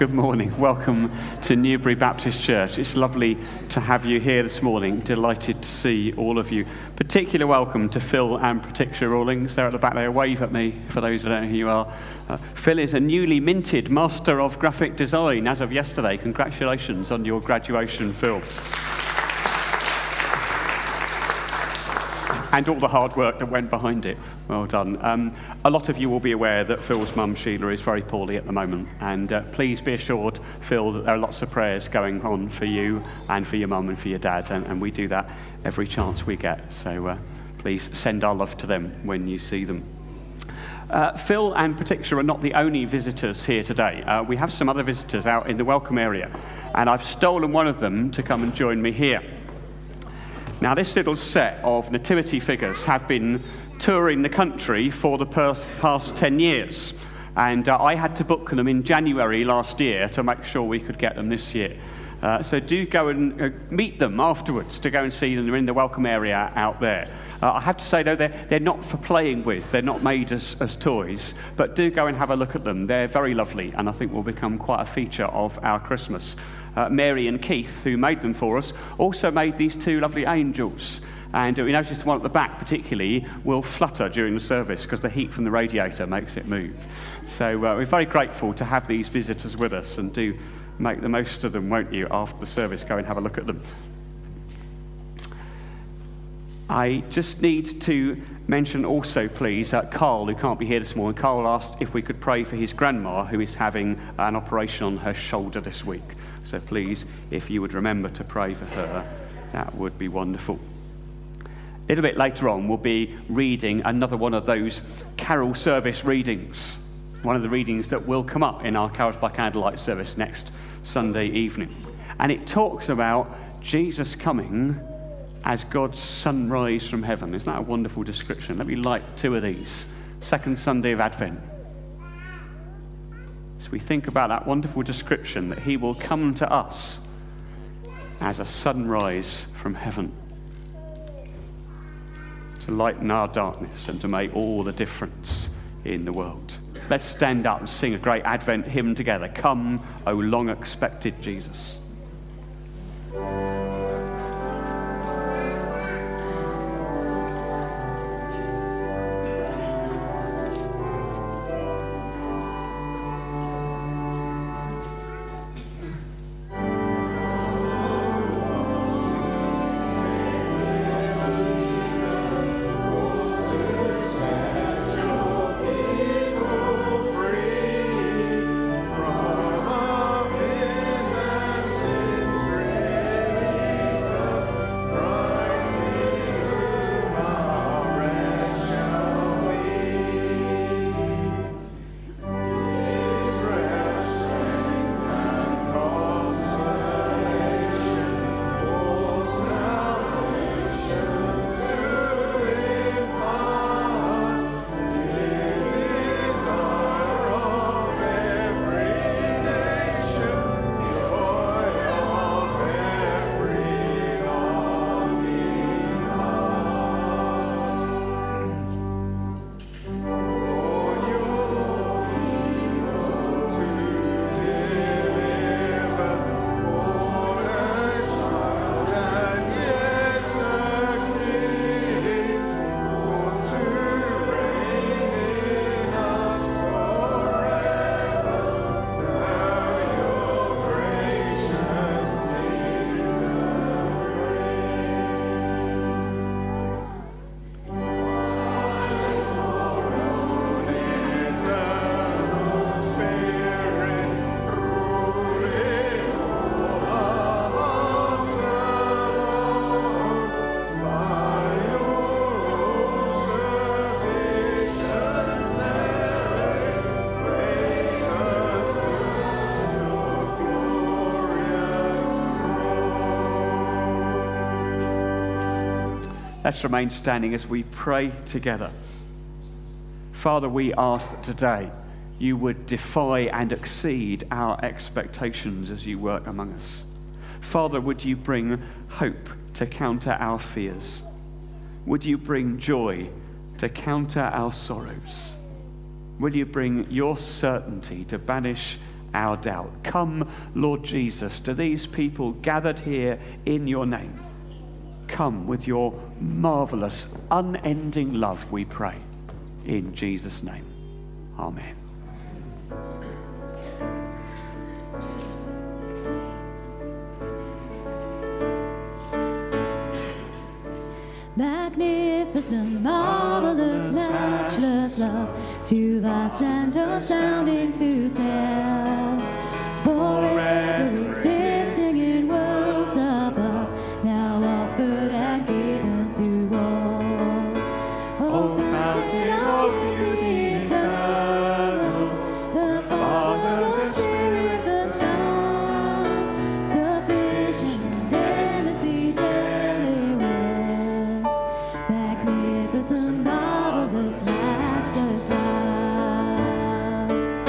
Good morning. Welcome to Newbury Baptist Church. It's lovely to have you here this morning. Delighted to see all of you. Particular welcome to Phil and Patricia Rawlings. They're at the back there. Wave at me for those who don't know who you are. Phil is a newly minted Master of Graphic Design as of yesterday. Congratulations on your graduation, Phil. And all the hard work that went behind it. Well done. A lot of you will be aware that Phil's mum, Sheila, is very poorly at the moment. And please be assured, Phil, that there are lots of prayers going on for you and for your mum and for your dad. And we do that every chance we get. So please send our love to them when you see them. Phil and Patricia are not the only visitors here today. We have some other visitors out in the welcome area. And I've stolen one of them to come and join me here. Now, this little set of nativity figures have been touring the country for the past 10 years. And I had to book them in January last year to make sure we could get them this year. So do go and meet them afterwards to go and see them. They're in the welcome area out there. I have to say, though, they're not for playing with. They're not made as toys. But do go and have a look at them. They're very lovely and I think will become quite a feature of our Christmas. Mary and Keith, who made them for us, also made these two lovely angels. And we noticed one at the back particularly will flutter during the service because the heat from the radiator makes it move. So we're very grateful to have these visitors with us, and do make the most of them, won't you? After the service, go and have a look at them. I just need to mention also, please, Carl, who can't be here this morning. Carl asked if we could pray for his grandma, who is having an operation on her shoulder this week. So please, if you would remember to pray for her, that would be wonderful. A little bit later on, we'll be reading another one of those carol service readings. One of the readings that will come up in our Carols by Candlelight service next Sunday evening. And it talks about Jesus coming as God's sunrise from heaven. Isn't that a wonderful description? Let me light two of these. Second Sunday of Advent. So we think about that wonderful description that he will come to us as a sunrise from heaven to lighten our darkness and to make all the difference in the world. Let's stand up and sing a great Advent hymn together. Come, O long expected Jesus. Let's remain standing as we pray together. Father, we ask that today you would defy and exceed our expectations as you work among us. Father, would you bring hope to counter our fears? Would you bring joy to counter our sorrows? Will you bring your certainty to banish our doubt. Come, Lord Jesus, to these people gathered here in your name. Come with your marvelous, unending love, we pray. In Jesus' name. Amen. Magnificent, marvelous, matchless love, too vast and astounding to tell. Forever existing in worlds above, now offered and given to all. Oh, fountain of beauty eternal, the Father, the Spirit, the Son, sufficient and endlessly generous, magnificent, marvelous, matchless love.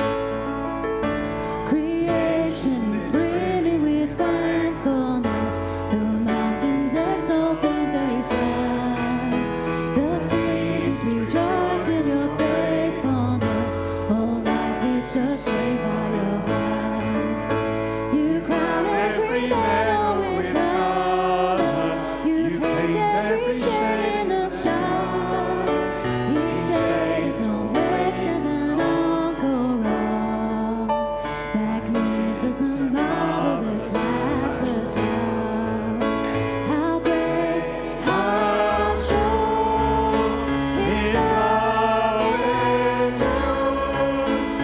Creation is brimming with thankfulness, the mountains exult and they stand, the seasons rejoice in your faithfulness, all life is sustained by your hand. You crown every meadow with color, you paint every shade in the sky, each day the dawn wakes as an encore wrong, magnificent, marvelous, matchless love. How great, how sure is love endures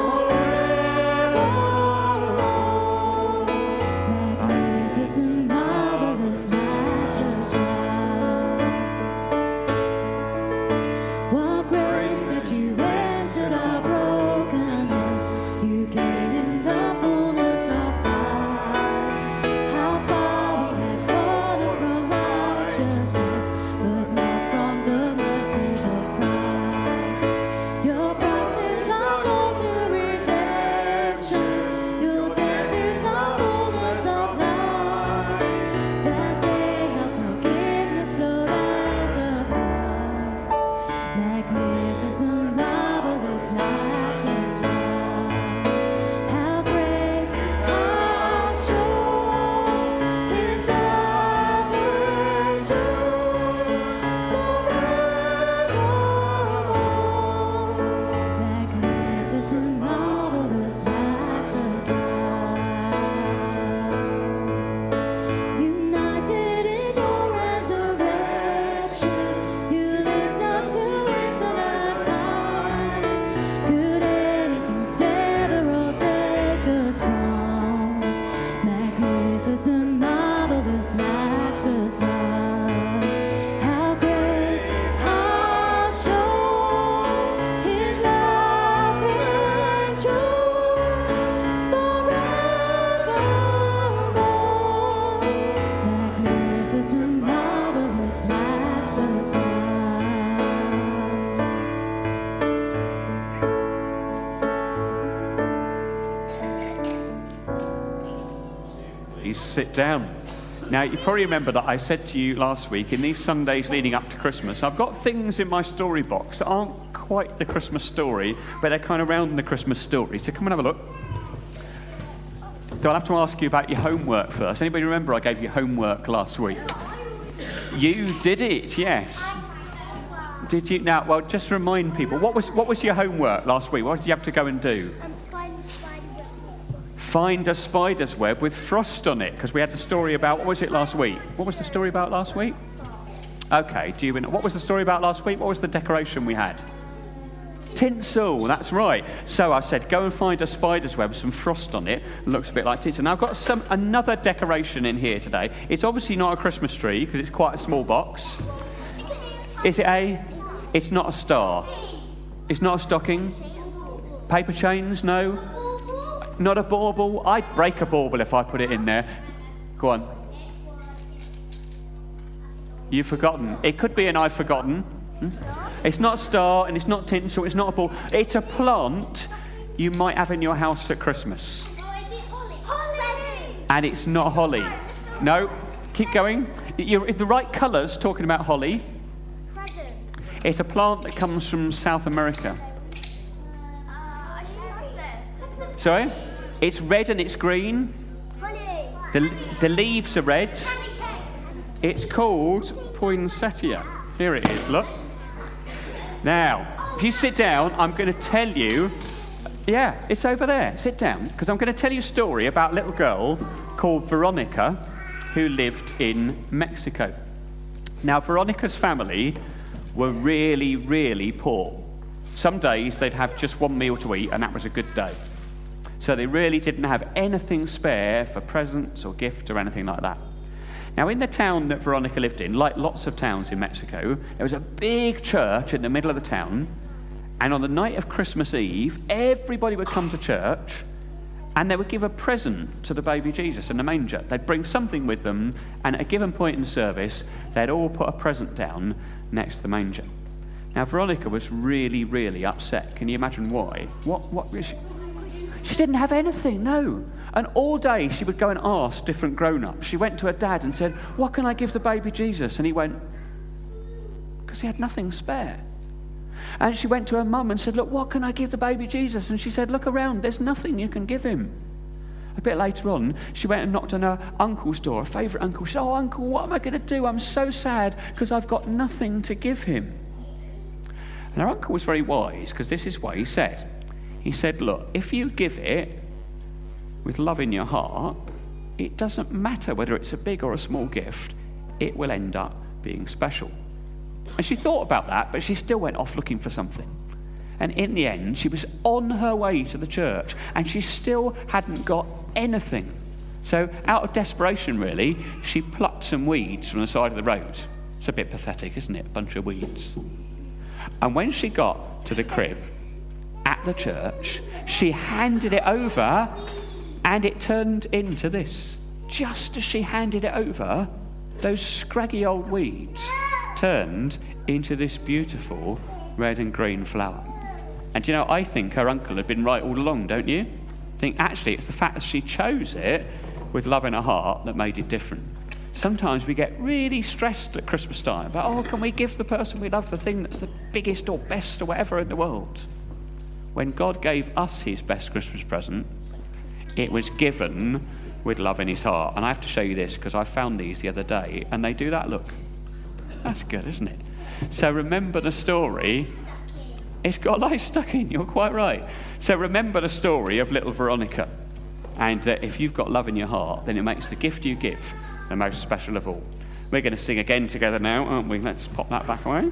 forevermore. Magnificent, marvelous, matchless love. What grace that you entered our brokenness, you came in the fullness of time. How far we had fallen from righteousness, but not from the mercies of Christ. Your price is our total redemption, your death is our fullness of life. That day of forgiveness flowed as a flood. Magnificent, marvelous, matchless love. How great, how sure is love endures forevermore. Magnificent, marvelous, matchless love. United in your resurrection, you lift us to infinite heights. Could anything sever or take us from magnificent, marvelous, matchless love? How great, how sure is love endures forevermore. Magnificent, marvelous, matchless love. Please sit down. Now, you probably remember that I said to you last week, in these Sundays leading up to Christmas, I've got things in my story box that aren't quite the Christmas story, but they're kind of around the Christmas story. So come and have a look. So I'll have to ask you about your homework first. Anybody remember I gave you homework last week? You did it, yes. Did you? Now, well, just remind people, what was your homework last week? What did you have to go and do? Find a spider's web with frost on it, because we had the story about, what was it last week? What was the story about last week? Okay, what was the story about last week? What was the decoration we had? Tinsel, that's right. So I said, go and find a spider's web with some frost on it. It looks a bit like tinsel. Now I've got another decoration in here today. It's obviously not a Christmas tree, because it's quite a small box. Is it it's not a star. It's not a stocking. Paper chains, no. Not a bauble. I'd break a bauble if I put it in there. Go on. You've forgotten. It could be an I've forgotten. It's not a star, and it's not tinsel, it's not a ball. It's a plant you might have in your house at Christmas. Oh, is it holly? Holly! And it's not holly. No, keep going. You're the right colours talking about holly. Present. It's a plant that comes from South America. I should like this. Sorry? It's red and it's green. Honey. The leaves are red. Candy cane. It's called poinsettia. Here it is, look. Now, if you sit down, I'm going to tell you... Yeah, it's over there. Sit down, because I'm going to tell you a story about a little girl called Veronica who lived in Mexico. Now, Veronica's family were really, really poor. Some days they'd have just one meal to eat, and that was a good day. So they really didn't have anything spare for presents or gifts or anything like that. Now, in the town that Veronica lived in, like lots of towns in Mexico, there was a big church in the middle of the town, and on the night of Christmas Eve, everybody would come to church, and they would give a present to the baby Jesus in the manger. They'd bring something with them, and at a given point in the service, they'd all put a present down next to the manger. Now, Veronica was really, really upset. Can you imagine why? What was she? She didn't have anything, no. And all day she would go and ask different grown-ups. She went to her dad and said, "What can I give the baby Jesus?" And he went, because he had nothing spare. And she went to her mum and said, "Look, what can I give the baby Jesus?" And she said, "Look around, there's nothing you can give him." A bit later on, she went and knocked on her uncle's door, her favourite uncle. She said, "Oh, uncle, what am I going to do? I'm so sad because I've got nothing to give him." And her uncle was very wise, because this is what he said. He said, "Look, if you give it with love in your heart, it doesn't matter whether it's a big or a small gift, it will end up being special." And she thought about that, but she still went off looking for something. And in the end, she was on her way to the church, and she still hadn't got anything. So out of desperation, really, she plucked some weeds from the side of the road. It's a bit pathetic, isn't it? A bunch of weeds. And when she got to the crib at the church, she handed it over, and it turned into this. Just as she handed it over, those scraggy old weeds turned into this beautiful red and green flower. And you know, I think her uncle had been right all along, don't you? I think actually it's the fact that she chose it with love in her heart that made it different. Sometimes we get really stressed at Christmas time about, oh, can we give the person we love the thing that's the biggest or best or whatever in the world? When God gave us his best Christmas present, it was given with love in his heart. And I have to show you this, because I found these the other day, and they do that. Look, that's good, isn't it? So remember the story. It's got life stuck in, you're quite right. So remember the story of little Veronica, and that if you've got love in your heart, then it makes the gift you give the most special of all. We're going to sing again together now, aren't we? Let's pop that back away.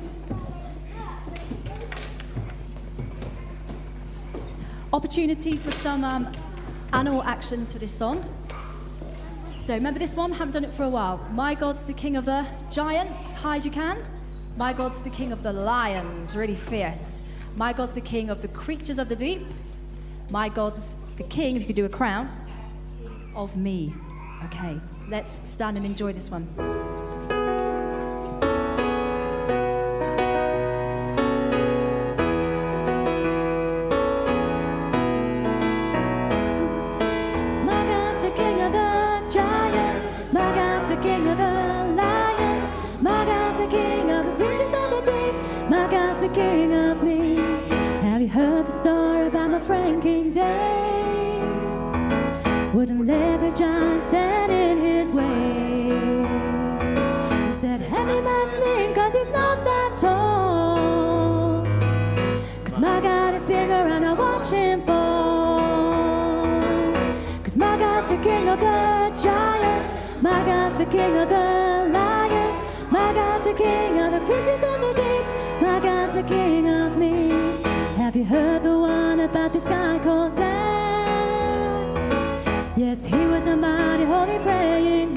Opportunity for some animal actions for this song. So remember this one? Haven't done it for a while. My God's the king of the giants, high as you can. My God's the king of the lions, really fierce. My God's the king of the creatures of the deep. My God's the king, if you could do a crown, of me. Okay, let's stand and enjoy this one. King of me. Have you heard the story about my friend King David? Wouldn't let the giant stand in his way. He said, "Have him my sling, cause he's not that tall. Cause my God is bigger and I watch him fall. Cause my God's the king of the giants. My God's the king of the lions. My God's the king of the creatures of the deep. My God's the king of me." Have you heard the one about this guy called Dan? Yes, he was a mighty holy praying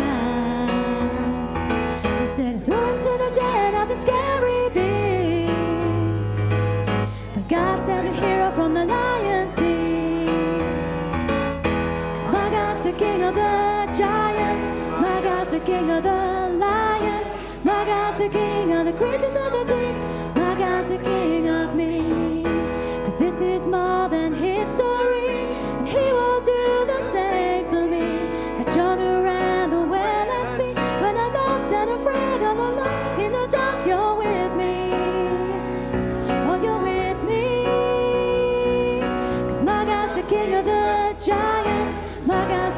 man. He said, "Throw him to the den of the scary beast." But God sent a hero from the lion's den. 'Cause my God's the king of the giants. My God's the king of the lions. My God's the king of the creatures of the deep. My God's the king of me. 'Cause this is more than history, and he will do the same for me. I turn around the well and see, when I'm lost and afraid all alone in the dark, you're with me. Oh, you're with me. 'Cause my God's the king of the giants.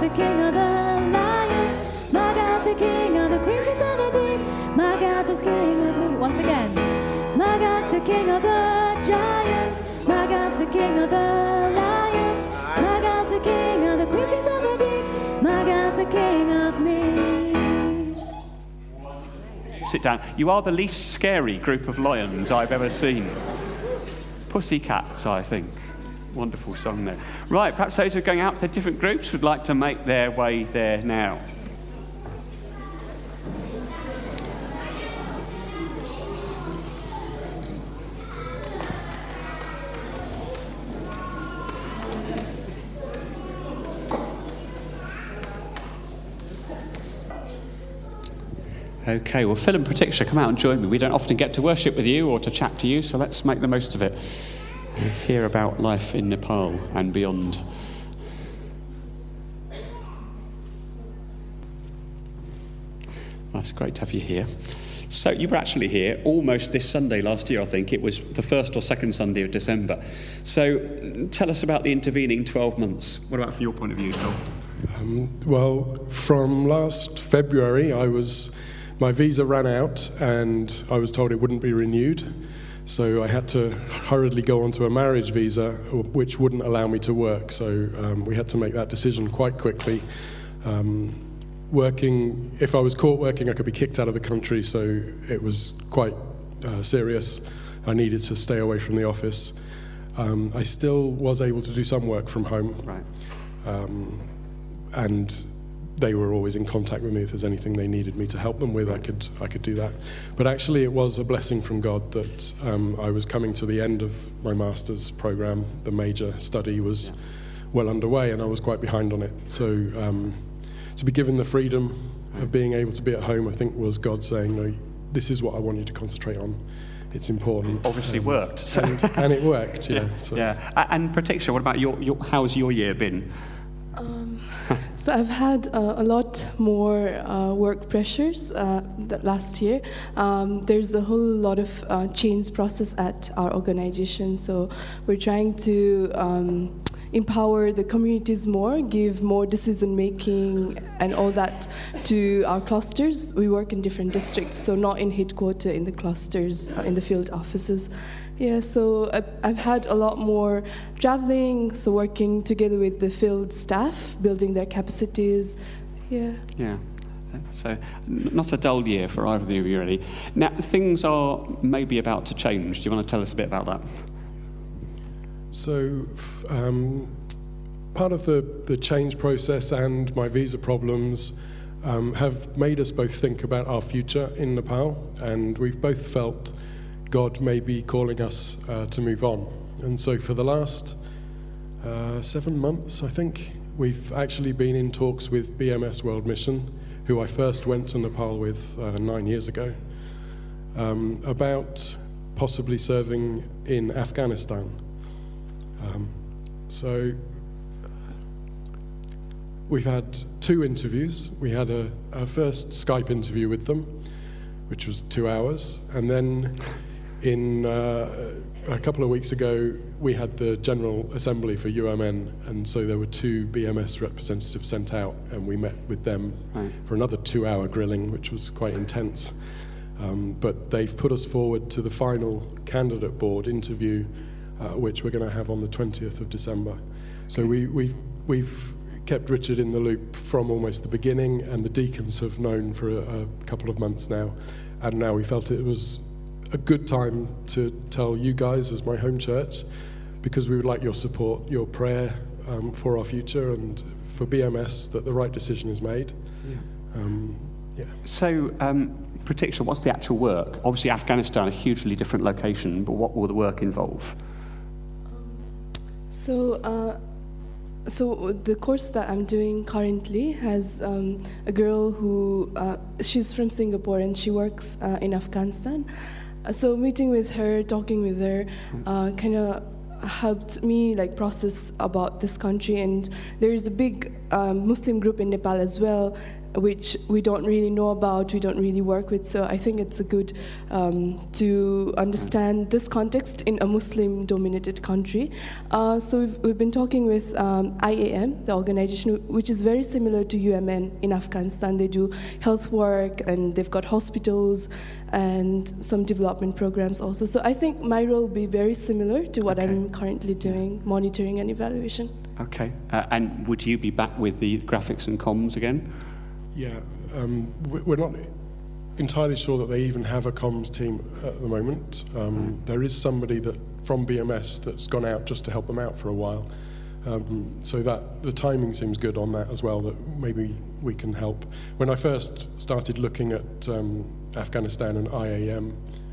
the king of the lions. My God's the king of the creatures of the deep. My God is king of me. Once again. My God's the king of the giants. My God's the king of the lions. My God's the king of the creatures of the deep. My God's the king of me. Sit down. You are the least scary group of lions I've ever seen. Pussycats, I think. Wonderful song there. Right, perhaps those who are going out to their different groups would like to make their way there now. Okay, well, Phil and Pratisha, come out and join me. We don't often get to worship with you or to chat to you, so let's make the most of it. Hear about life in Nepal and beyond. It's great to have you here. So you were actually here almost this Sunday last year, I think. It was the first or second Sunday of December. So tell us about the intervening 12 months. What about from your point of view, Phil? Well, from last February, my visa ran out and I was told it wouldn't be renewed. So I had to hurriedly go onto a marriage visa, which wouldn't allow me to work. So we had to make that decision quite quickly. If I was caught working, I could be kicked out of the country. So it was quite serious. I needed to stay away from the office. I still was able to do some work from home. Right. And they were always in contact with me. If there's anything they needed me to help them with, I could do that. But actually, it was a blessing from God that I was coming to the end of my master's program. The major study was well underway, and I was quite behind on it. So to be given the freedom of being able to be at home, I think was God saying, "No, this is what I want you to concentrate on. It's important." Obviously worked. And it worked, yeah. So. Yeah. And Pratisha, what about how's your year been? So I've had a lot more work pressures last year. There's a whole lot of change process at our organization. So we're trying to empower the communities more, give more decision making and all that to our clusters. We work in different districts, so not in headquarters, in the clusters, in the field offices. Yeah, so I've had a lot more traveling, so working together with the field staff, building their capacities. Yeah. Yeah. So not a dull year for either of you, really. Now, things are maybe about to change. Do you want to tell us a bit about that? So part of the change process and my visa problems have made us both think about our future in Nepal, and we've both felt God may be calling us to move on. And so for the last 7 months, I think, we've actually been in talks with BMS World Mission, who I first went to Nepal with 9 years ago, about possibly serving in Afghanistan. So we've had 2 interviews. We had a first Skype interview with them, which was 2 hours, and then in a couple of weeks ago, we had the General Assembly for UMN, and so there were 2 BMS representatives sent out, and we met with them for another 2-hour grilling, which was quite intense. But they've put us forward to the final candidate board interview, which we're going to have on the 20th of December. So we've kept Richard in the loop from almost the beginning, and the deacons have known for a couple of months now, and now we felt it was a good time to tell you guys as my home church, because we would like your support, your prayer for our future and for BMS, that the right decision is made. So, Pratisha, what's the actual work? Obviously, Afghanistan, a hugely different location, but what will the work involve? So the course that I'm doing currently has a girl who, she's from Singapore and she works in Afghanistan. So meeting with her, talking with her, kind of helped me process about this country. And there is a big Muslim group in Nepal as well, which we don't really know about, we don't really work with. So I think it's a good to understand this context in a Muslim-dominated country. So we've been talking with IAM, the organization, which is very similar to UMN in Afghanistan. They do health work, and they've got hospitals and some development programs also. So I think my role will be very similar to what I'm currently doing, monitoring and evaluation. Okay. And would you be back with the graphics and comms again? Yeah, we're not entirely sure that they even have a comms team at the moment. There is somebody from BMS that's gone out just to help them out for a while. So that the timing seems good on that as well, that maybe we can help. When I first started looking at Afghanistan and IAM,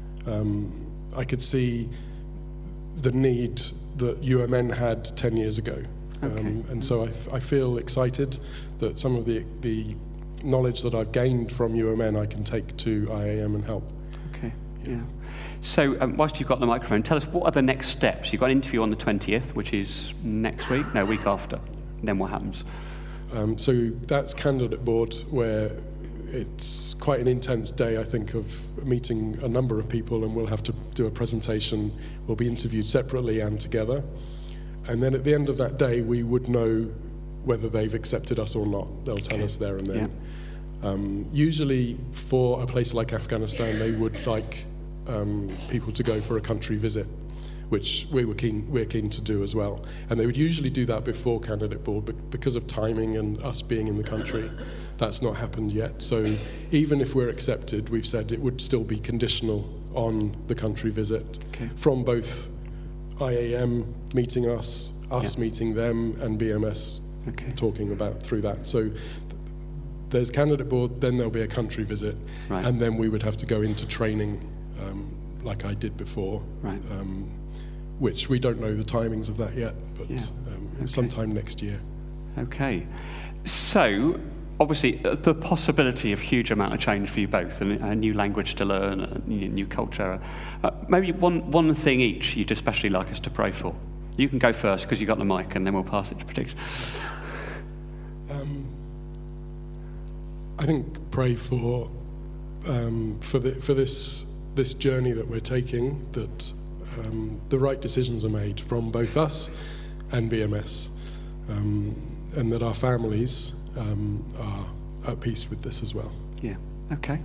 I could see the need that UMN had 10 years ago. And so I feel excited that some of the knowledge that I've gained from UMN I can take to IAM and help. Okay, yeah. So whilst you've got the microphone, tell us, what are the next steps? You've got an interview on the 20th, which is next week? No, week after. Then what happens? So that's candidate board, where it's quite an intense day, I think, of meeting a number of people, and we'll have to do a presentation. We'll be interviewed separately and together. And then at the end of that day, we would know whether they've accepted us or not. They'll tell us there and then. Yeah. Usually for a place like Afghanistan, they would like people to go for a country visit, which we're keen to do as well. And they would usually do that before candidate board, but because of timing and us being in the country, that's not happened yet. So even if we're accepted, we've said it would still be conditional on the country visit from both IAM meeting us meeting them, and BMS talking about through that. So there's candidate board, then there'll be a country visit, and then we would have to go into training like I did before, which we don't know the timings of that yet, but sometime next year. Okay. So, obviously, the possibility of huge amount of change for you both, and a new language to learn, a new culture. Maybe one thing each you'd especially like us to pray for. You can go first because you've got the mic, and then we'll pass it to Pratiksha. I think pray for this journey that we're taking, that the right decisions are made from both us and BMS, and that our families are at peace with this as well. Yeah. Okay.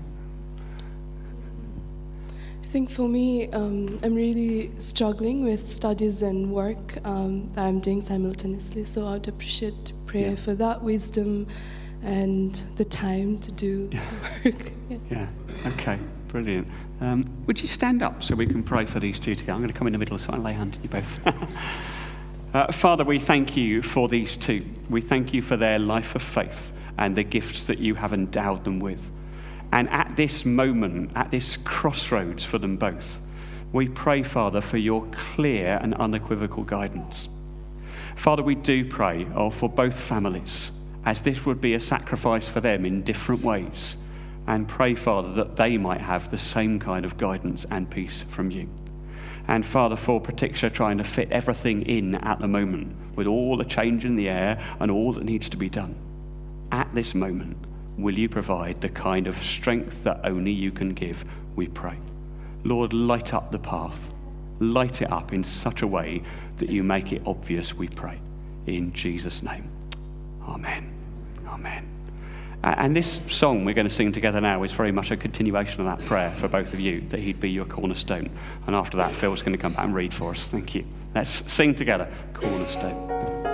I think for me, I'm really struggling with studies and work that I'm doing simultaneously, so I'd appreciate prayer for that wisdom and the time to do work. Yeah, okay, brilliant. Would you stand up so we can pray for these two together? I'm going to come in the middle so I lay hand on you both. Father, we thank you for these two. We thank you for their life of faith and the gifts that you have endowed them with. And at this moment, at this crossroads for them both, we pray, Father, for your clear and unequivocal guidance. Father, we do pray for both families, as this would be a sacrifice for them in different ways, and pray, Father, that they might have the same kind of guidance and peace from you. And Father, for Pratiksha trying to fit everything in at the moment, with all the change in the air and all that needs to be done, at this moment, will you provide the kind of strength that only you can give, we pray. Lord, light up the path. Light it up in such a way that you make it obvious, we pray. In Jesus' name. Amen. Amen. And this song we're going to sing together now is very much a continuation of that prayer for both of you, that he'd be your cornerstone. And after that, Phil's going to come back and read for us. Thank you. Let's sing together, Cornerstone.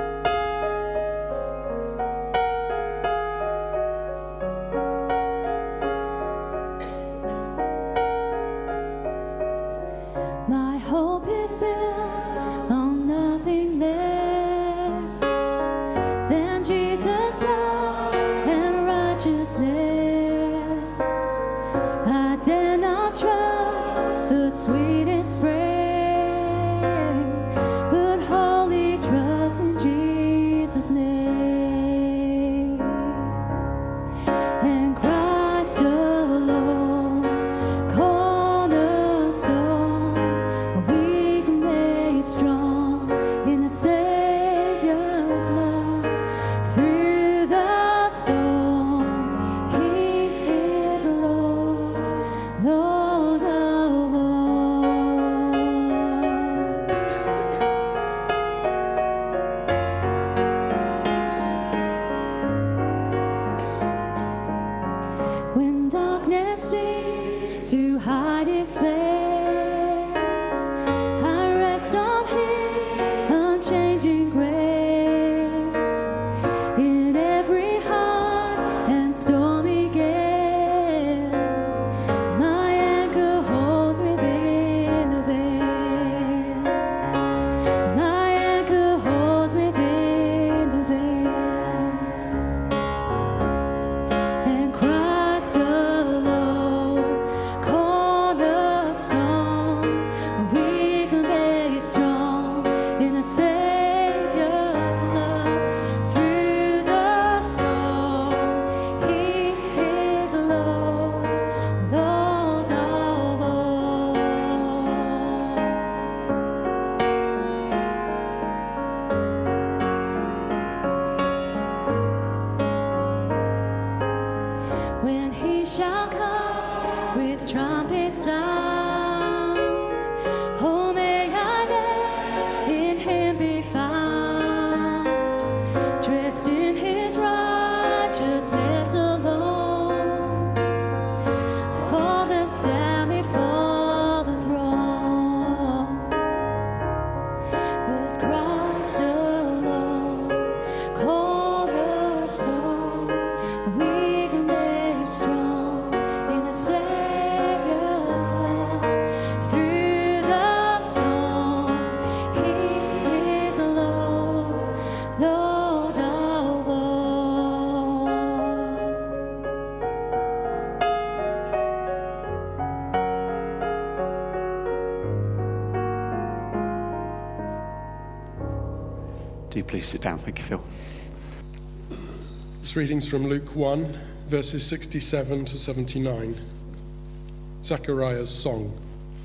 My hope is built on nothing less than Jesus' blood and righteousness. I dare not trust the sweetest frame, but wholly trust in shall come with trumpet sound. Oh, may I there in him be found, dressed in his righteousness alone, faultless stand before the throne. Was Christ alone, cornerstone, weak and made strong in the Savior's blood. Through the storm, He is Lord, Lord of all. Do please sit down. Thank you, Phil. This reading's from Luke 1, verses 67 to 79. Zechariah's song.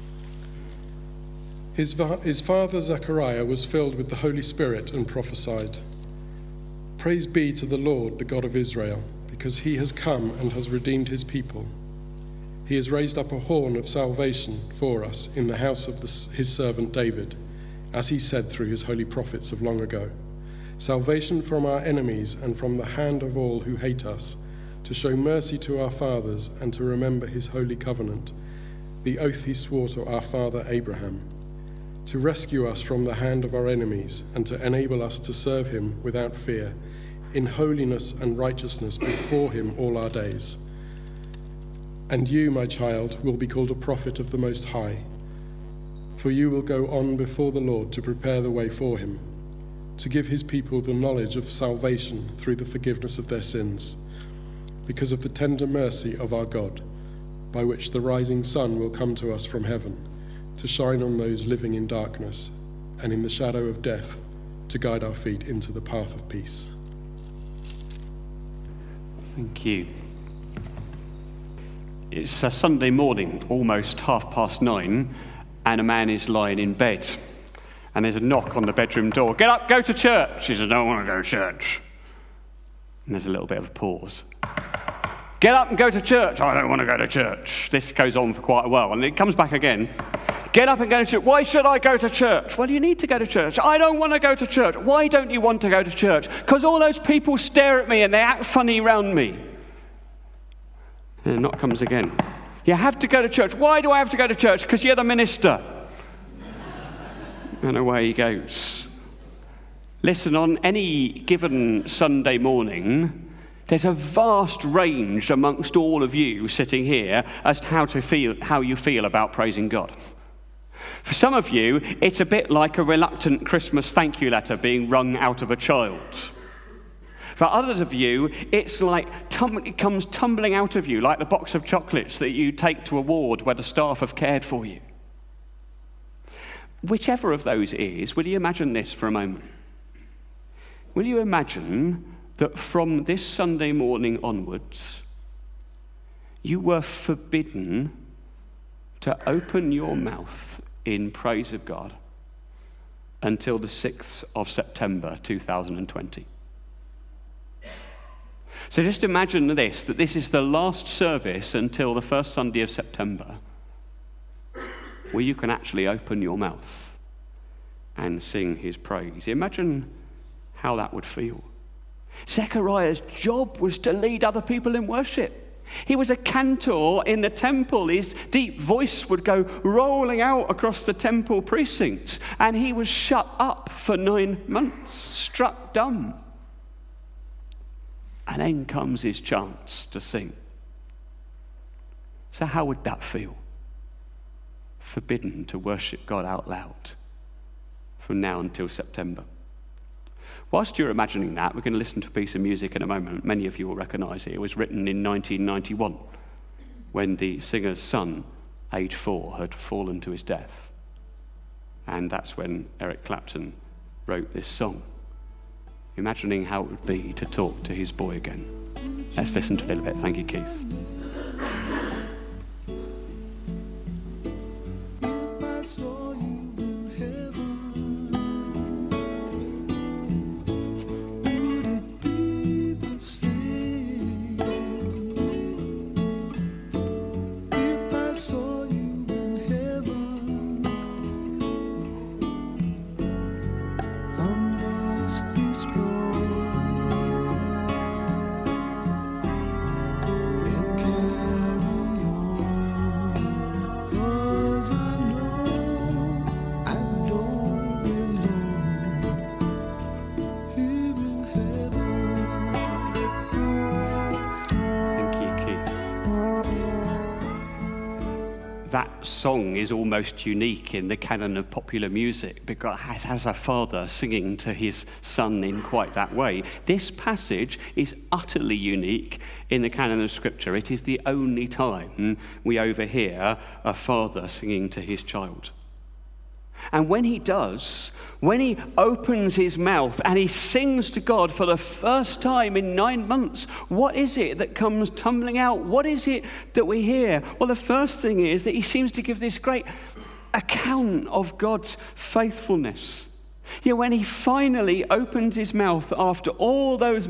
His father Zechariah was filled with the Holy Spirit and prophesied, "Praise be to the Lord, the God of Israel, because he has come and has redeemed his people. He has raised up a horn of salvation for us in the house of his servant David, as he said through his holy prophets of long ago. Salvation from our enemies and from the hand of all who hate us, to show mercy to our fathers and to remember his holy covenant, the oath he swore to our father Abraham, to rescue us from the hand of our enemies and to enable us to serve him without fear, in holiness and righteousness before him all our days. And you, my child, will be called a prophet of the Most High, for you will go on before the Lord to prepare the way for him, to give his people the knowledge of salvation through the forgiveness of their sins, because of the tender mercy of our God, by which the rising sun will come to us from heaven, to shine on those living in darkness and in the shadow of death, to guide our feet into the path of peace." Thank you. It's a Sunday morning, almost 9:30, and a man is lying in bed. And there's a knock on the bedroom door. "Get up, go to church." He says, "I don't want to go to church." And there's a little bit of a pause. "Get up and go to church." "I don't want to go to church." This goes on for quite a while, and it comes back again. "Get up and go to church." "Why should I go to church?" "Well, you need to go to church." "I don't want to go to church." "Why don't you want to go to church?" "Because all those people stare at me and they act funny around me." And the knock comes again. "You have to go to church." "Why do I have to go to church?" "Because you're the minister." And away he goes. Listen, on any given Sunday morning, there's a vast range amongst all of you sitting here as to how you feel about praising God. For some of you, it's a bit like a reluctant Christmas thank you letter being wrung out of a child. For others of you, it's like it comes tumbling out of you like the box of chocolates that you take to a ward where the staff have cared for you. Whichever of those is, will you imagine this for a moment? Will you imagine that from this Sunday morning onwards, you were forbidden to open your mouth in praise of God until the 6th of September 2020? So just imagine this, that this is the last service until the first Sunday of September, where you can actually open your mouth and sing his praise. Imagine how that would feel. Zechariah's job was to lead other people in worship. He was a cantor in the temple. His deep voice would go rolling out across the temple precincts, and he was shut up for 9 months, struck dumb. And then comes his chance to sing. So how would that feel? Forbidden to worship God out loud from now until September. Whilst you're imagining that, we're going to listen to a piece of music in a moment. Many of you will recognise it. It was written in 1991 when the singer's son, age 4, had fallen to his death. And that's when Eric Clapton wrote this song, imagining how it would be to talk to his boy again. Let's listen to a little bit. Thank you, Keith. that song is almost unique in the canon of popular music because it has a father singing to his son in quite that way. This passage is utterly unique in the canon of Scripture. It is the only time we overhear a father singing to his child. And when he does, when he opens his mouth and he sings to God for the first time in 9 months, what is it that comes tumbling out? What is it that we hear? Well, the first thing is that he seems to give this great account of God's faithfulness. Yeah, when he finally opens his mouth after all those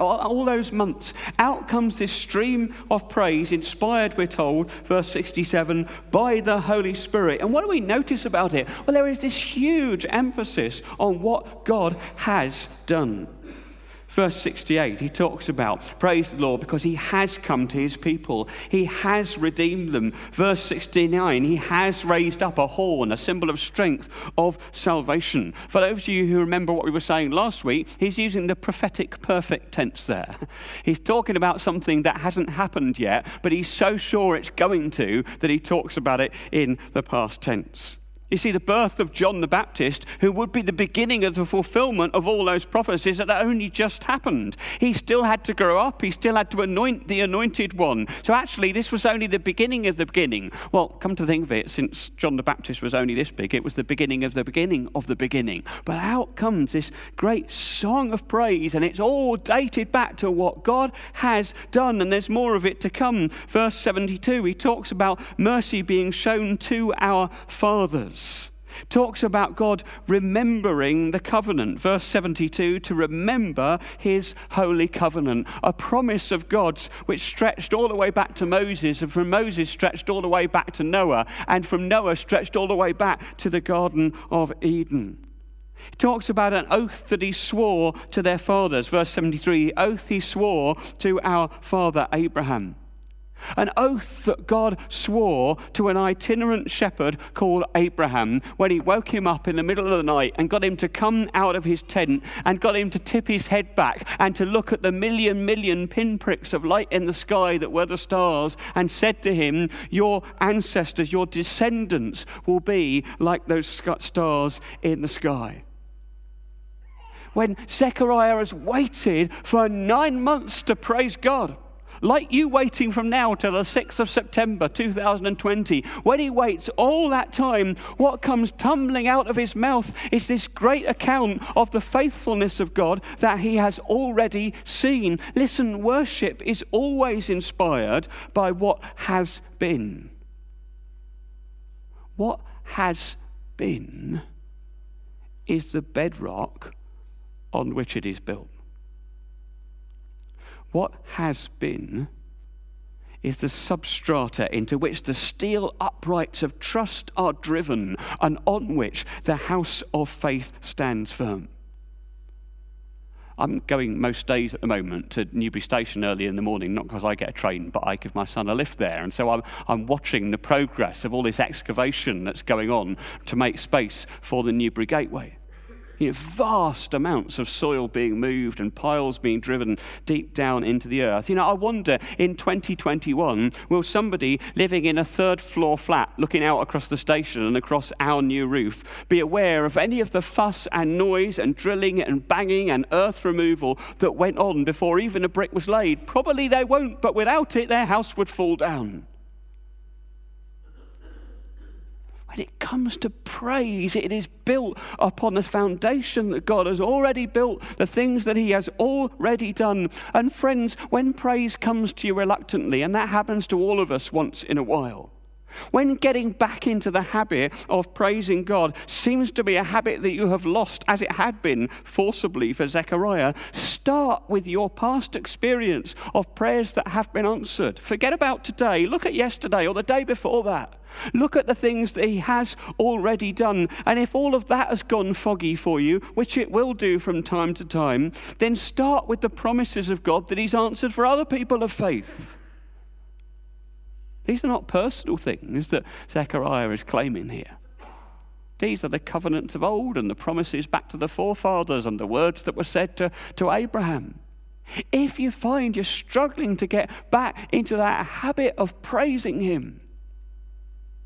months, out comes this stream of praise, inspired, we're told, verse 67, by the Holy Spirit. And what do we notice about it? Well, there is this huge emphasis on what God has done. Verse 68, he talks about, praise the Lord, because he has come to his people. He has redeemed them. Verse 69, he has raised up a horn, a symbol of strength, of salvation. For those of you who remember what we were saying last week, he's using the prophetic perfect tense there. He's talking about something that hasn't happened yet, but he's so sure it's going to that he talks about it in the past tense. You see, the birth of John the Baptist, who would be the beginning of the fulfillment of all those prophecies that only just happened. He still had to grow up. He still had to anoint the anointed one. So actually, this was only the beginning of the beginning. Well, come to think of it, since John the Baptist was only this big, it was the beginning of the beginning of the beginning. But out comes this great song of praise, and it's all dated back to what God has done, and there's more of it to come. Verse 72, he talks about mercy being shown to our fathers. Talks about God remembering the covenant. Verse 72, to remember his holy covenant. A promise of God's which stretched all the way back to Moses, and from Moses stretched all the way back to Noah, and from Noah stretched all the way back to the Garden of Eden. He talks about an oath that he swore to their fathers. Verse 73, the oath he swore to our father Abraham. An oath that God swore to an itinerant shepherd called Abraham when he woke him up in the middle of the night and got him to come out of his tent and got him to tip his head back and to look at the million pinpricks of light in the sky that were the stars, and said to him, your ancestors, your descendants will be like those stars in the sky. When Zechariah has waited for 9 months to praise God, like you waiting from now till the 6th of September 2020, when he waits all that time, what comes tumbling out of his mouth is this great account of the faithfulness of God that he has already seen. Listen, worship is always inspired by what has been. What has been is the bedrock on which it is built. What has been is the substrata into which the steel uprights of trust are driven, and on which the house of faith stands firm. I'm going most days at the moment to Newbury Station early in the morning, not because I get a train, but I give my son a lift there. And so I'm watching the progress of all this excavation that's going on to make space for the Newbury Gateway. You know, vast amounts of soil being moved and piles being driven deep down into the earth. You know, I wonder, in 2021, will somebody living in a third-floor flat looking out across the station and across our new roof be aware of any of the fuss and noise and drilling and banging and earth removal that went on before even a brick was laid? Probably they won't, but without it, their house would fall down. When it comes to praise, it is built upon the foundation that God has already built, the things that he has already done. And friends, when praise comes to you reluctantly, and that happens to all of us once in a while, when getting back into the habit of praising God seems to be a habit that you have lost, as it had been forcibly for Zechariah, start with your past experience of prayers that have been answered. Forget about today. Look at yesterday or the day before that. Look at the things that he has already done. And if all of that has gone foggy for you, which it will do from time to time, then start with the promises of God that he's answered for other people of faith. These are not personal things that Zechariah is claiming here. These are the covenants of old and the promises back to the forefathers and the words that were said to Abraham. If you find you're struggling to get back into that habit of praising him,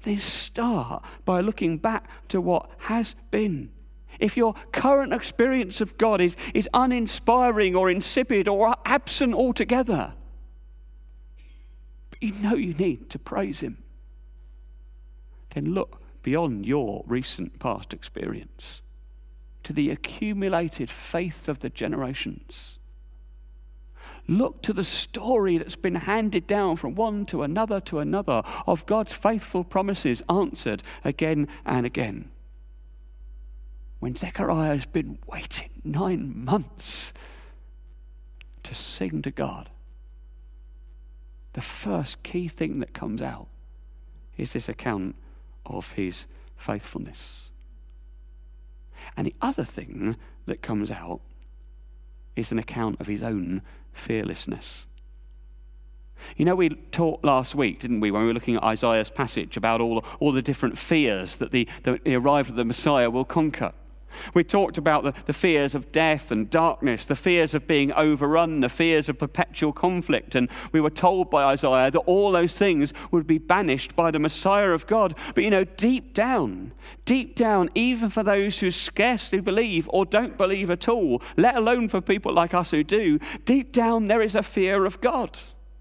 then start by looking back to what has been. If your current experience of God is uninspiring or insipid or absent altogether, but you know you need to praise him, then look beyond your recent past experience to the accumulated faith of the generations. Look to the story that's been handed down from one to another of God's faithful promises answered again and again. When Zechariah has been waiting 9 months to sing to God, the first key thing that comes out is this account of his faithfulness. And the other thing that comes out is an account of his own fearlessness. You know, we talked last week, didn't we, when we were looking at Isaiah's passage about all the different fears that the arrival of the Messiah will conquer. We talked about the fears of death and darkness, the fears of being overrun, the fears of perpetual conflict. And we were told by Isaiah that all those things would be banished by the Messiah of God. But you know, deep down, even for those who scarcely believe or don't believe at all, let alone for people like us who do, deep down there is a fear of God.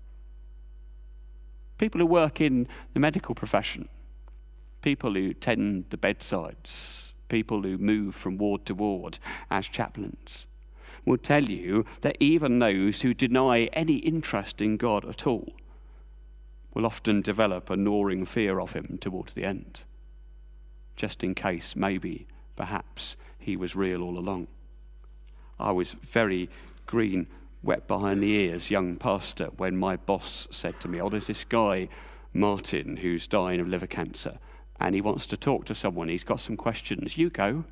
People who work in the medical profession, people who tend the bedsides, people who move from ward to ward as chaplains, will tell you that even those who deny any interest in God at all will often develop a gnawing fear of him towards the end, just in case maybe, perhaps, he was real all along. I was very green, wet behind the ears young pastor when my boss said to me, there's this guy, Martin, who's dying of liver cancer, and he wants to talk to someone. He's got some questions. You go.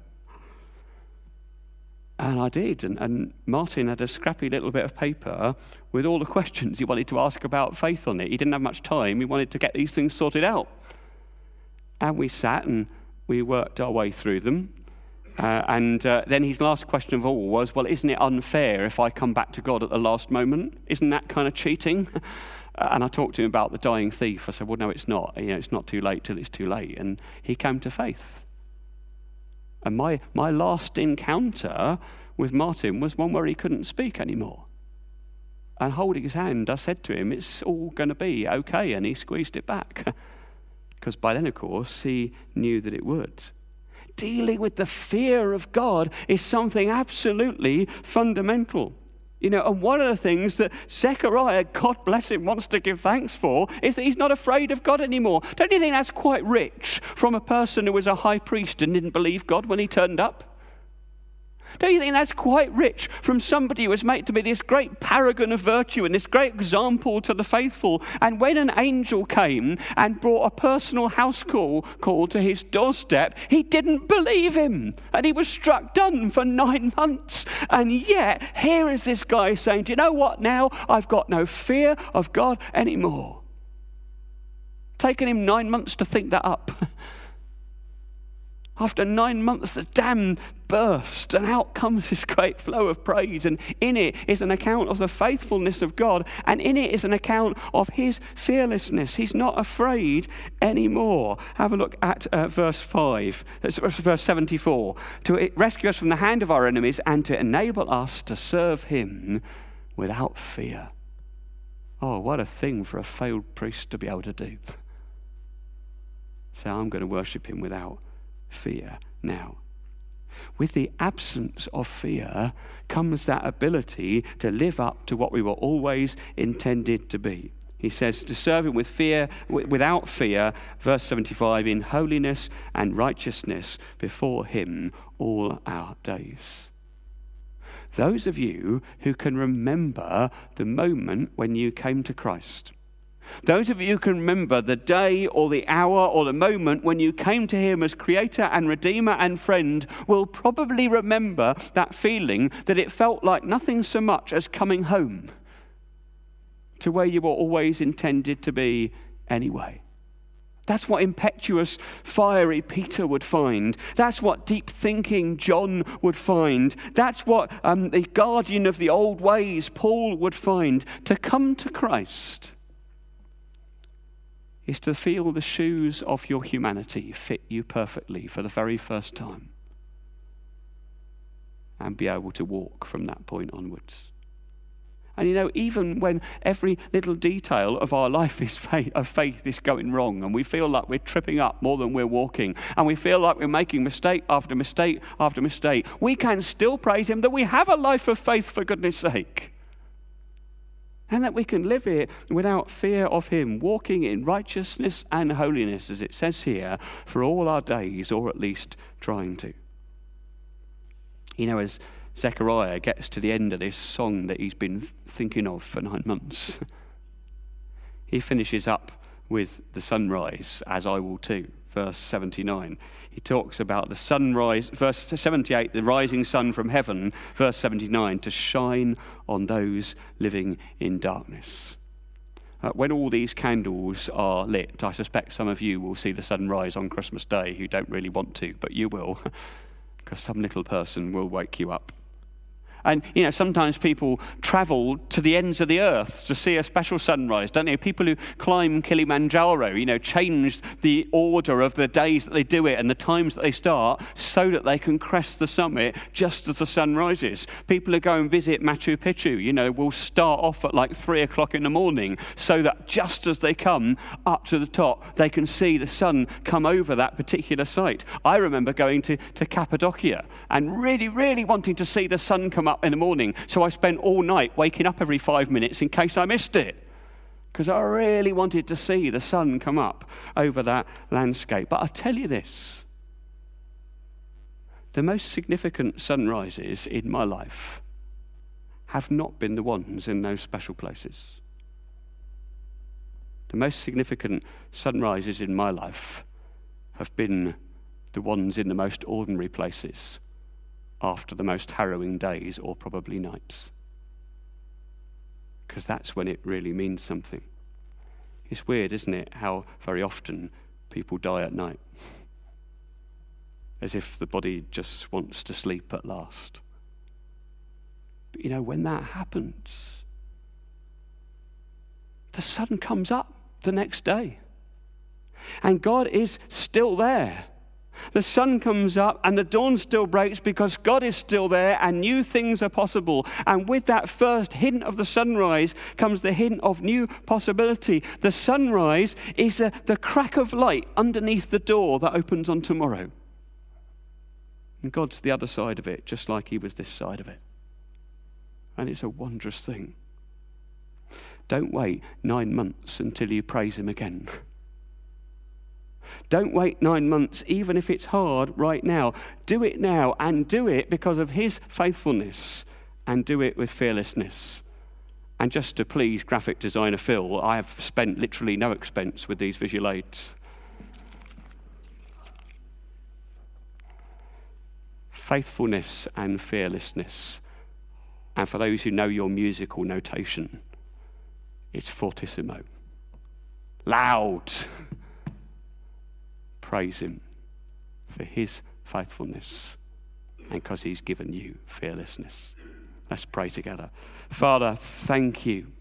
And I did. And Martin had a scrappy little bit of paper with all the questions he wanted to ask about faith on it. He didn't have much time. He wanted to get these things sorted out. And we sat and we worked our way through them. Then his last question of all was, isn't it unfair if I come back to God at the last moment? Isn't that kind of cheating? And I talked to him about the dying thief. I said, no, it's not. It's not too late till it's too late. And he came to faith. And my last encounter with Martin was one where he couldn't speak anymore. And holding his hand, I said to him, it's all going to be okay. And he squeezed it back. Because by then, of course, he knew that it would. Dealing with the fear of God is something absolutely fundamental. And one of the things that Zechariah, God bless him, wants to give thanks for is that he's not afraid of God anymore. Don't you think that's quite rich from a person who was a high priest and didn't believe God when he turned up? Don't you think that's quite rich from somebody who was made to be this great paragon of virtue and this great example to the faithful? And when an angel came and brought a personal house call to his doorstep, he didn't believe him. And he was struck dumb for 9 months. And yet, here is this guy saying, do you know what now? I've got no fear of God anymore. Taken him 9 months to think that up. After 9 months, the dam burst, and out comes this great flow of praise. And in it is an account of the faithfulness of God, and in it is an account of his fearlessness. He's not afraid anymore. Have a look at verse 74. To rescue us from the hand of our enemies and to enable us to serve him without fear. Oh, what a thing for a failed priest to be able to do. So I'm going to worship him without fear now. With the absence of fear comes that ability to live up to what we were always intended to be. He says to serve him with fear, without fear, verse 75, in holiness and righteousness before him all our days. Those of you who can remember the moment when you came to Christ, those of you who can remember the day or the hour or the moment when you came to him as creator and redeemer and friend will probably remember that feeling that it felt like nothing so much as coming home to where you were always intended to be anyway. That's what impetuous, fiery Peter would find. That's what deep-thinking John would find. That's what the guardian of the old ways, Paul, would find. To come to Christ is to feel the shoes of your humanity fit you perfectly for the very first time and be able to walk from that point onwards. And you know, even when every little detail of our life of faith is going wrong, and we feel like we're tripping up more than we're walking, and we feel like we're making mistake after mistake after mistake, we can still praise him that we have a life of faith, for goodness sake. And that we can live it without fear of him, walking in righteousness and holiness, as it says here, for all our days, or at least trying to. You know, as Zechariah gets to the end of this song that he's been thinking of for 9 months, he finishes up with the sunrise, as I will too, verse 79. He talks about the sunrise, verse 78, the rising sun from heaven, verse 79, to shine on those living in darkness. When all these candles are lit, I suspect some of you will see the sunrise on Christmas Day who don't really want to, but you will, because some little person will wake you up. And, you know, sometimes people travel to the ends of the earth to see a special sunrise, don't they? People who climb Kilimanjaro, you know, change the order of the days that they do it and the times that they start so that they can crest the summit just as the sun rises. People who go and visit Machu Picchu, you know, will start off at like 3 o'clock in the morning so that just as they come up to the top, they can see the sun come over that particular site. I remember going to Cappadocia and really, really wanting to see the sun come up in the morning, so I spent all night waking up every 5 minutes in case I missed it, because I really wanted to see the sun come up over that landscape. But I tell you this, the most significant sunrises in my life have not been the ones in those special places. The most significant sunrises in my life have been the ones in the most ordinary places after the most harrowing days or probably nights. Because that's when it really means something. It's weird, isn't it, how very often people die at night. As if the body just wants to sleep at last. But you know, when that happens, the sun comes up the next day. And God is still there. The sun comes up and the dawn still breaks because God is still there and new things are possible. And with that first hint of the sunrise comes the hint of new possibility. The sunrise is the crack of light underneath the door that opens on tomorrow. And God's the other side of it, just like he was this side of it. And it's a wondrous thing. Don't wait 9 months until you praise him again. Don't wait 9 months, even if it's hard right now. Do it now, and do it because of his faithfulness, and do it with fearlessness. And just to please graphic designer Phil, I have spent literally no expense with these visual aids. Faithfulness and fearlessness. And for those who know your musical notation, it's fortissimo. Loud. Praise him for his faithfulness and because he's given you fearlessness. Let's pray together. Father, thank you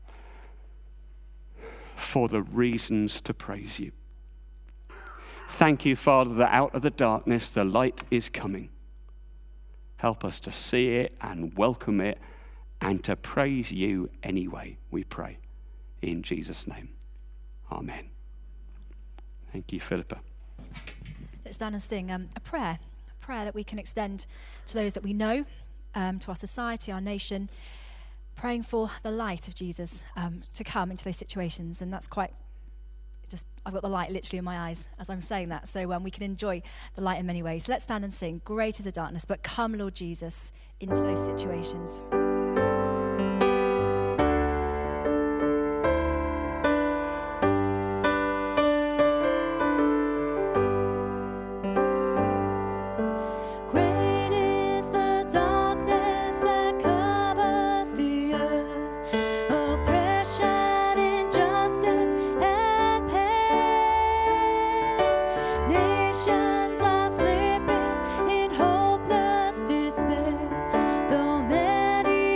for the reasons to praise you. Thank you, Father, that out of the darkness the light is coming. Help us to see it and welcome it and to praise you anyway, we pray. In Jesus' name. Amen. Thank you, Philippa. Let's stand and sing a prayer that we can extend to those that we know, to our society, our nation, praying for the light of Jesus to come into those situations. And that's quite just, I've got the light literally in my eyes as I'm saying that, so we can enjoy the light in many ways. Let's stand and sing, great is the darkness, but come, Lord Jesus, into those situations. Nations are sleeping in hopeless despair, though many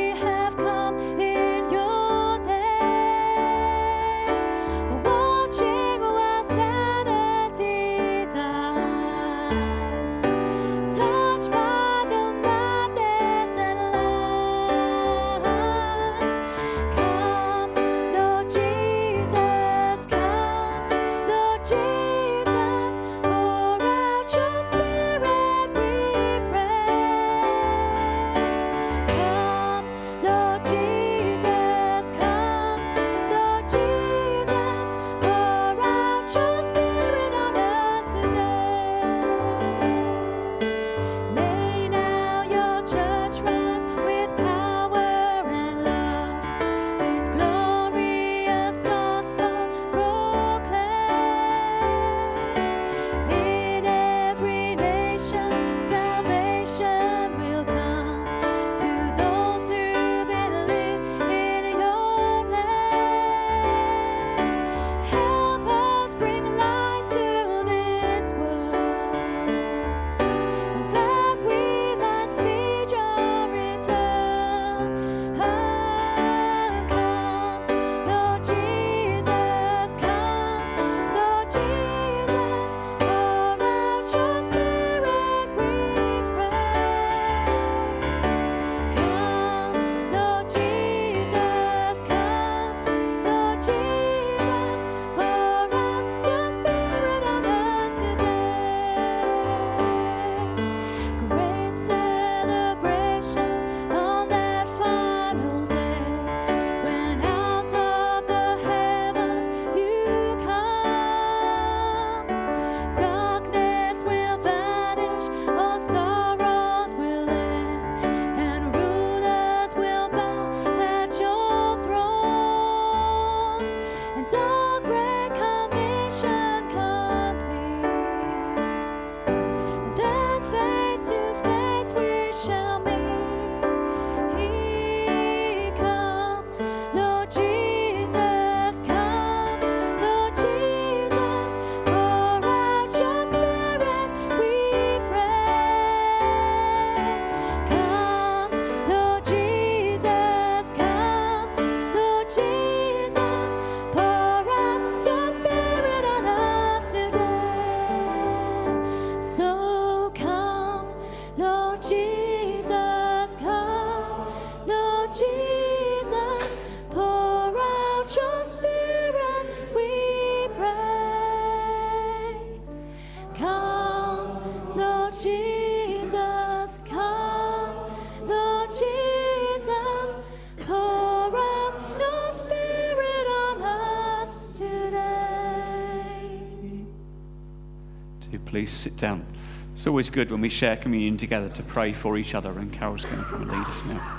you. Please sit down. It's always good when we share communion together to pray for each other, and Carol's going to come and lead us now.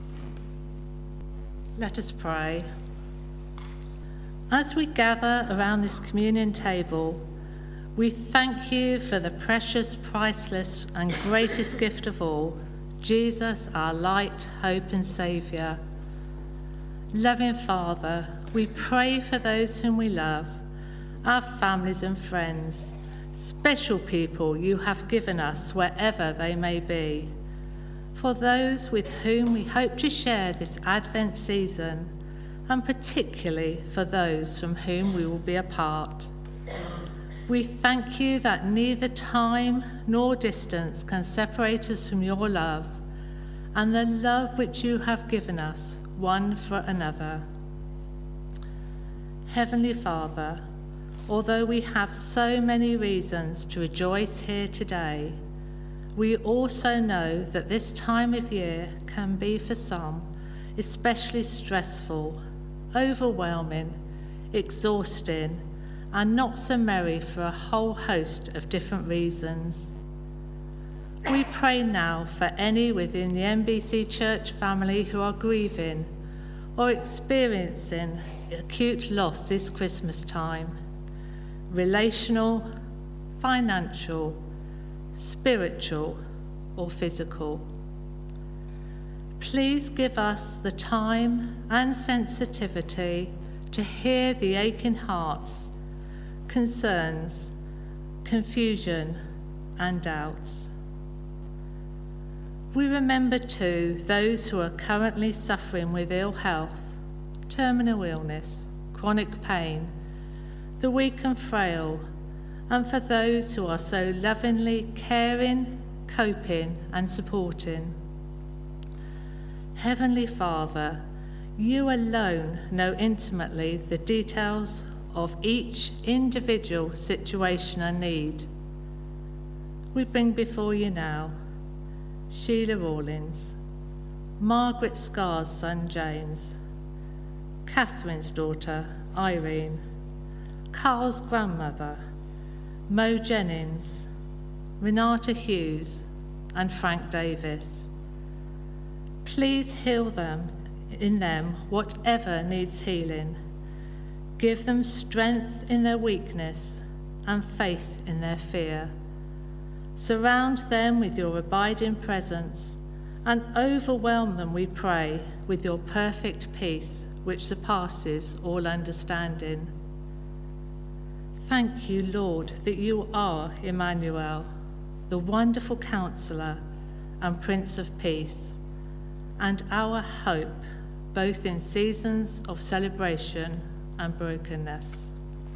Let us pray. As we gather around this communion table, we thank you for the precious, priceless, and greatest gift of all, Jesus, our light, hope, and Saviour. Loving Father, we pray for those whom we love, our families and friends, special people you have given us wherever they may be, for those with whom we hope to share this Advent season, and particularly for those from whom we will be apart. We thank you that neither time nor distance can separate us from your love and the love which you have given us one for another. Heavenly Father, although we have so many reasons to rejoice here today, we also know that this time of year can be for some especially stressful, overwhelming, exhausting, and not so merry for a whole host of different reasons. We pray now for any within the NBC Church family who are grieving or experiencing acute loss this Christmas time, relational, financial, spiritual, or physical. Please give us the time and sensitivity to hear the aching hearts, concerns, confusion, and doubts. We remember too those who are currently suffering with ill health, terminal illness, chronic pain, the weak and frail, and for those who are so lovingly caring, coping, and supporting. Heavenly Father, you alone know intimately the details of each individual situation and need. We bring before you now Sheila Rawlins, Margaret Scarr's son James, Catherine's daughter Irene, Carl's grandmother, Mo Jennings, Renata Hughes, and Frank Davis. Please heal them in them whatever needs healing. Give them strength in their weakness and faith in their fear. Surround them with your abiding presence and overwhelm them, we pray, with your perfect peace, which surpasses all understanding. Thank you, Lord, that you are Emmanuel, the wonderful Counselor and Prince of Peace, and our hope, both in seasons of celebration and brokenness.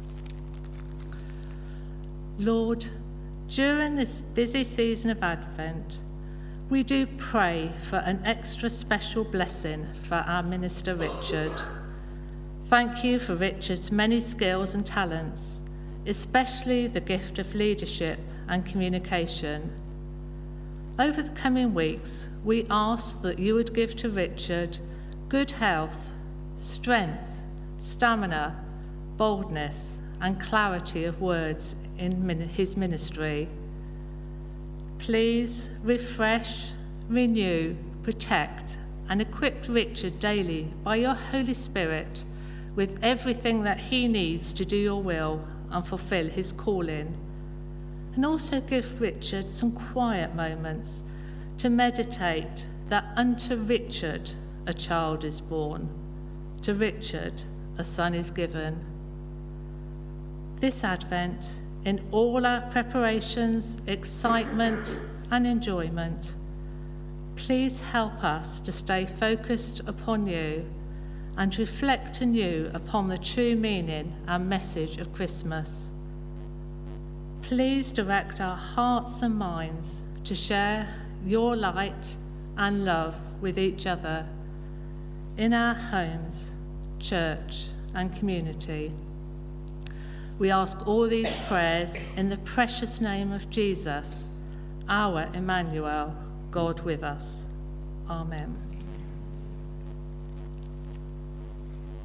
Lord, during this busy season of Advent, we do pray for an extra special blessing for our minister Richard. Thank you for Richard's many skills and talents, especially the gift of leadership and communication. Over the coming weeks, we ask that you would give to Richard good health, strength, stamina, boldness, and clarity of words in his ministry. Please refresh, renew, protect, and equip Richard daily by your Holy Spirit with everything that he needs to do your will and fulfill his calling. And also give Richard some quiet moments to meditate that unto Richard a child is born, to Richard a son is given. This Advent, in all our preparations, excitement, and enjoyment, please help us to stay focused upon you and reflect anew upon the true meaning and message of Christmas. Please direct our hearts and minds to share your light and love with each other in our homes, church, and community. We ask all these prayers in the precious name of Jesus, our Emmanuel, God with us. Amen.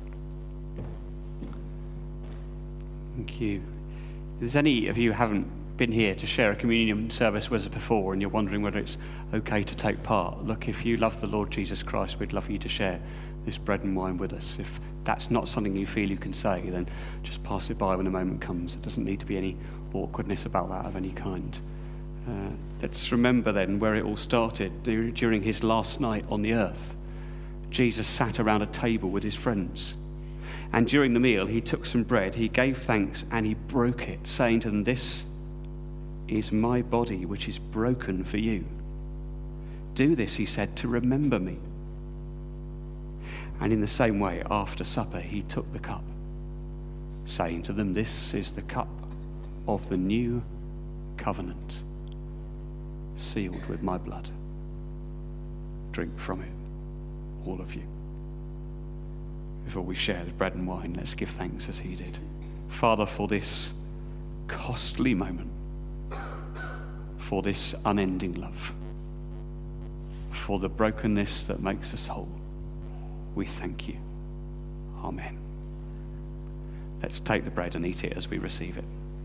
Thank you. If there's any of you who haven't been here to share a communion service with us before and you're wondering whether it's okay to take part, look, if you love the Lord Jesus Christ, we'd love you to share this bread and wine with us. If that's not something you feel you can say, then just pass it by when the moment comes. There doesn't need to be any awkwardness about that of any kind. Let's remember then where it all started. During his last night on the earth, Jesus sat around a table with his friends. And during the meal, he took some bread, he gave thanks, and he broke it, saying to them, "This is my body, which is broken for you. Do this," he said, "to remember me." And in the same way, after supper, he took the cup, saying to them, "This is the cup of the new covenant, sealed with my blood. Drink from it, all of you." Before we share the bread and wine, let's give thanks as he did. Father, for this costly moment, for this unending love, for the brokenness that makes us whole, we thank you. Amen. Let's take the bread and eat it as we receive it.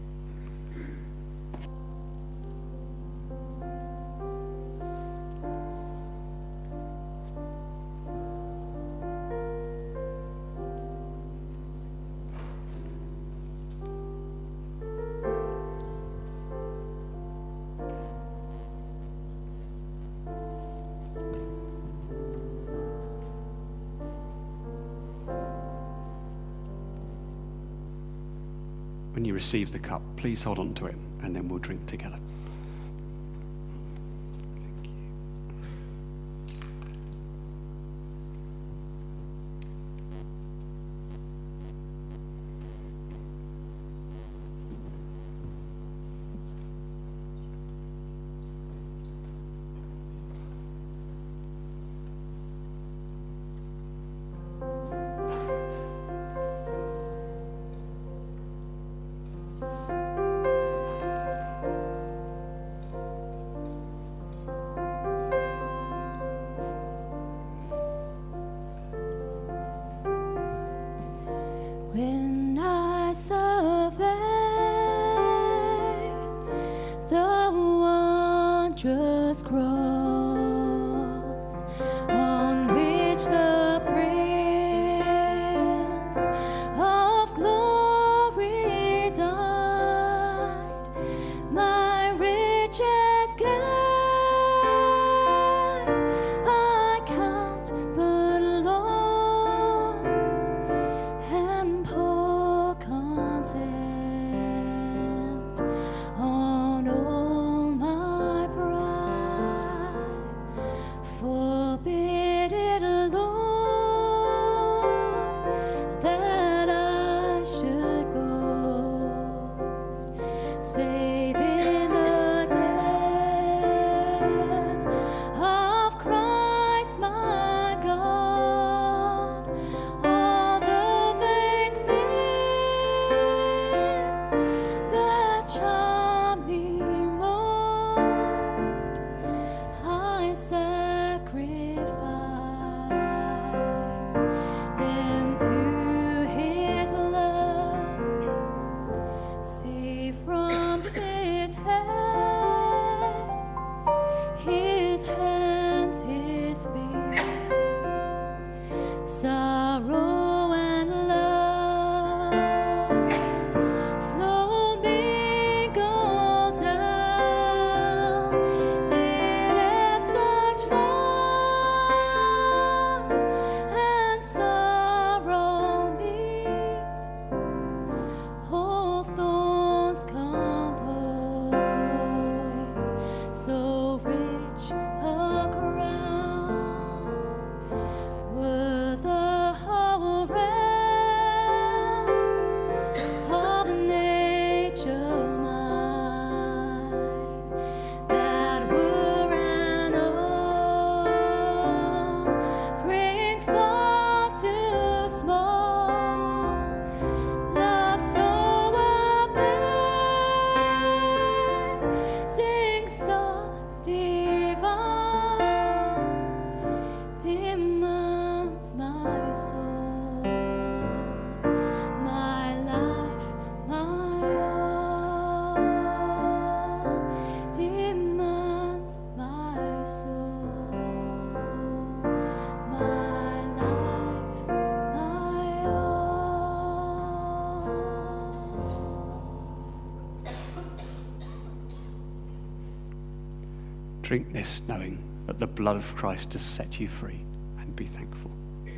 When you receive the cup, please hold on to it, and then we'll drink together. Drink this knowing that the blood of Christ has set you free, and be thankful.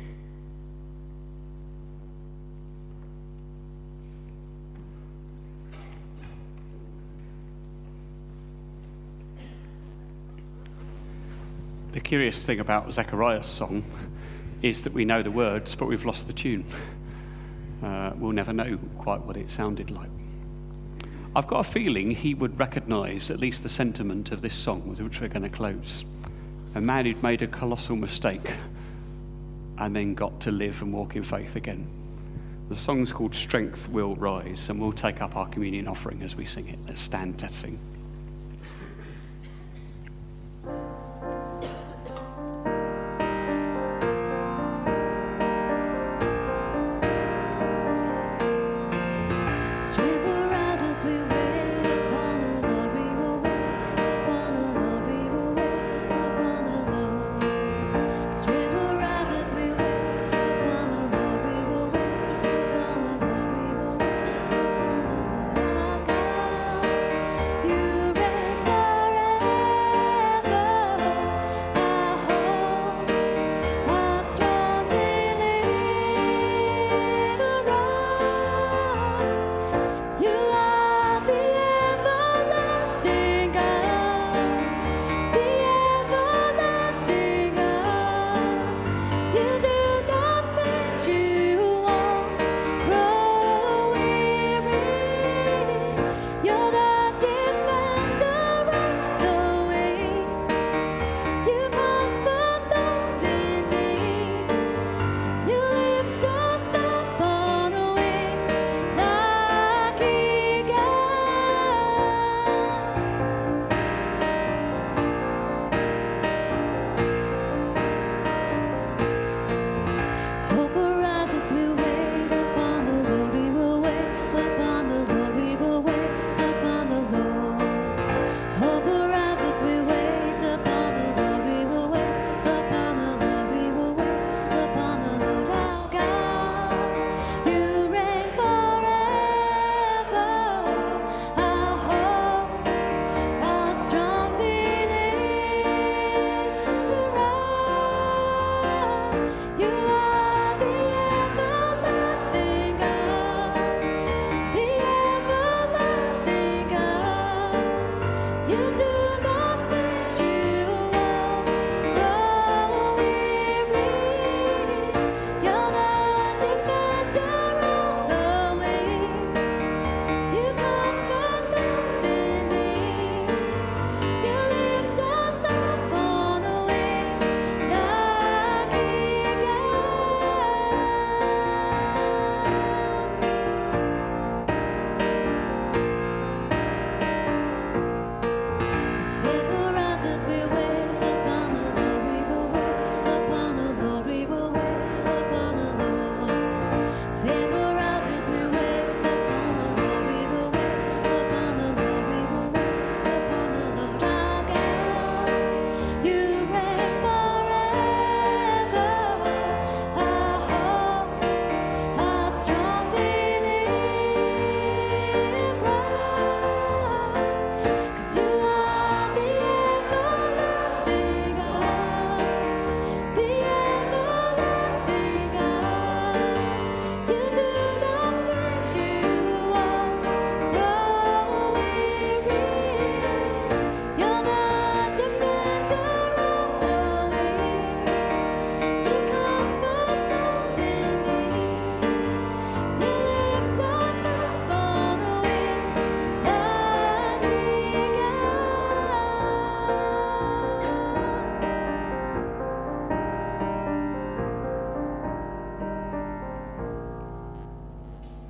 The curious thing about Zechariah's song is that we know the words, but we've lost the tune. We'll never know quite what it sounded like. I've got a feeling he would recognise at least the sentiment of this song with which we're going to close. A man who'd made a colossal mistake and then got to live and walk in faith again. The song's called Strength Will Rise, and we'll take up our communion offering as we sing it. Let's stand to sing.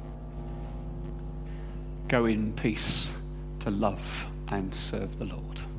Go in peace to love and serve the Lord.